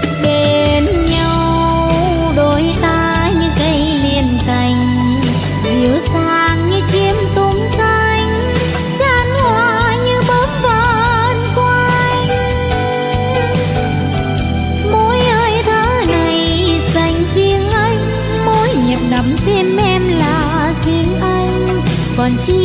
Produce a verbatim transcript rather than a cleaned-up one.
bên nhau đôi ta như cây liền cành, dịu dàng như chim tung cánh, chan hoa như bướm vần quanh. Mỗi hơi thở này dành riêng anh, mỗi nhịp đập tim em là riêng anh, còn chi